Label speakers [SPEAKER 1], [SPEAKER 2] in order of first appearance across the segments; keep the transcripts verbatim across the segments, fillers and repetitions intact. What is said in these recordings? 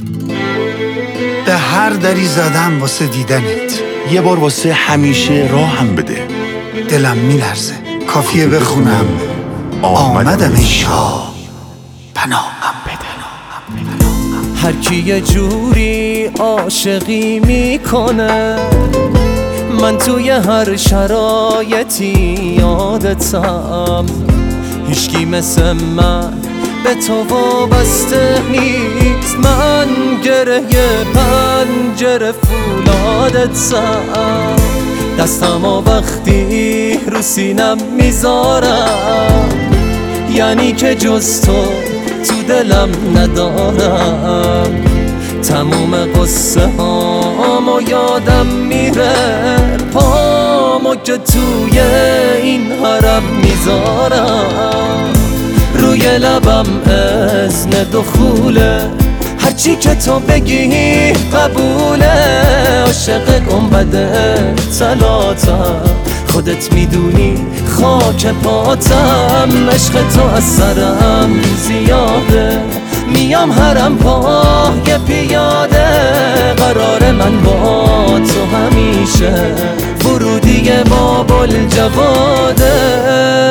[SPEAKER 1] به هر دری زدم واسه دیدنت،
[SPEAKER 2] یه بار واسه همیشه راهم بده.
[SPEAKER 1] دلم میلرزه کافیه بخونم آمدم ای شاه پناهم بده.
[SPEAKER 3] هر کی یه جوری عاشقی میکنه، من توی هر شرایطی یادتم. هیچکی مثل من به تو وابسته نیست، من گره پنجره فولادتم. دستمو وقتی رو سینم میذارم، یعنی که جز تو تو دلم ندارم. تموم قصه هامو یادم میره، پامو که توی این حرم میذارم. روی لبم اذن دخوله، هرچی که تو بگی قبوله. عاشق گنبد طلاتم، خودت میدونی خاک پاتم. عشق تو از سرم زیاده، میام حرم پای پیاده. قرار من با تو همیشه، ورودی باب الجواده.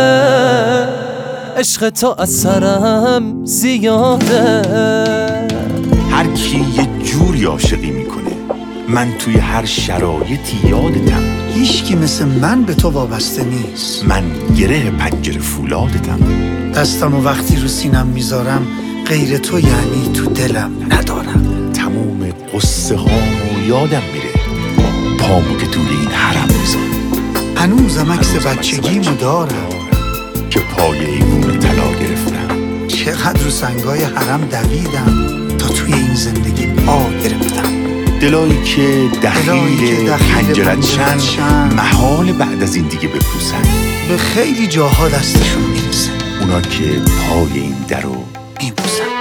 [SPEAKER 3] عشق تو از سرم زیاده.
[SPEAKER 2] هر کی یه جوری عاشقی میکنه، من توی هر شرایطی یادتم.
[SPEAKER 1] هیچکی مثل من به تو وابسته نیست،
[SPEAKER 2] من گره پنجره فولادتم.
[SPEAKER 1] دستمو وقتی رو سینم میذارم، غیر تو یعنی تو دلم ندارم.
[SPEAKER 2] تموم قصه هامو یادم میره، پامو که توی این حرم میذارم.
[SPEAKER 1] هنوزم عکس بچگیمو دارم
[SPEAKER 2] که پای ایوون طلا گرفتم.
[SPEAKER 1] چقدر رو سنگای حرم دویدم تا توی این زندگی پا گرفتم.
[SPEAKER 2] دلایی که دخیل پنجرت چند، محال بعد از این دیگه بپوسن.
[SPEAKER 1] به خیلی جاها دستشون میرسه،
[SPEAKER 2] اونا که پای این درو
[SPEAKER 1] میبوسن.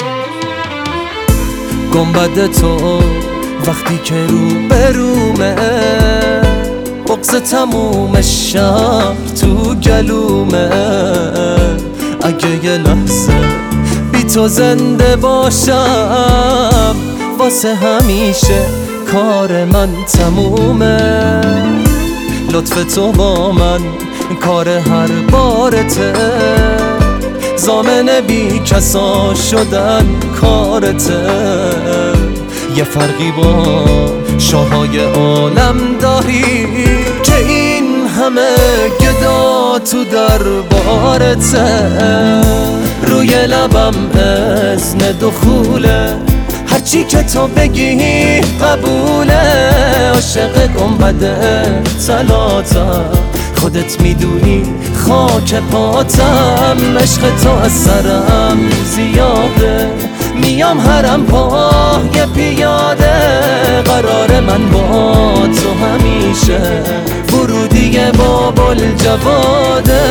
[SPEAKER 3] گنبد تو وقتی که رو برومه، بغض تموم شهر تو گلومه. اگه یه لحظه بی تو زنده باشم، واسه همیشه کار من تمومه. لطف تو با من کار هر بارته، ضامن بی کسا شدن کارته. یه فرقی با شاهای عالم داری، که این همه گدا تو دربارته. روی لبم اذن دخوله، هرچی که تو بگی قبوله. عاشق گنبد طلاتم، خودت میدونی خاک پاتم. عشق تو از سرم زیاده، میام حرم پای پیاده. قرار من با تو همیشه، ورودی باب الجواده.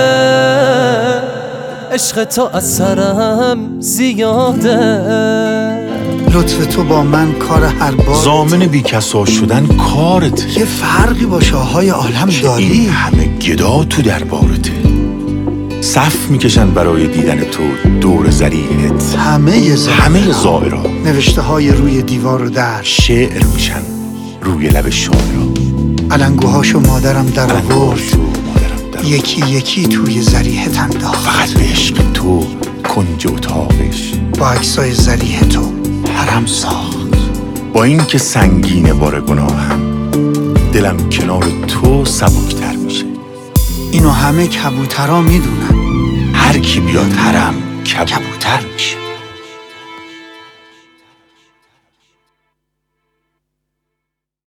[SPEAKER 3] عشق تو از سرم زیاده،
[SPEAKER 1] لطف تو با من کار هر بار.
[SPEAKER 2] ضامن بیکسا شدن کارته.
[SPEAKER 1] یه فرقی با شاهای عالم داری،
[SPEAKER 2] این همه گدا تو دربارته. صف میکشن برای دیدن تو دور زریحت،
[SPEAKER 1] همه زائرها.
[SPEAKER 2] همه زائرها
[SPEAKER 1] نوشته های روی دیوار و در،
[SPEAKER 2] شعر میشن روی لب شاعرها.
[SPEAKER 1] علنگوهاشو مادرم در آورد، یکی یکی توی زریحت انداخت.
[SPEAKER 2] فقط به عشق تو کنج اتاقش
[SPEAKER 1] با عکسای زریح تو حرم ساخت.
[SPEAKER 2] با این که سنگینه بار گناهم، دلم کنار تو سبکتر میشه.
[SPEAKER 1] اینو همه کبوترها میدونن،
[SPEAKER 2] هر کی بیاد حرم کبوتر میشه.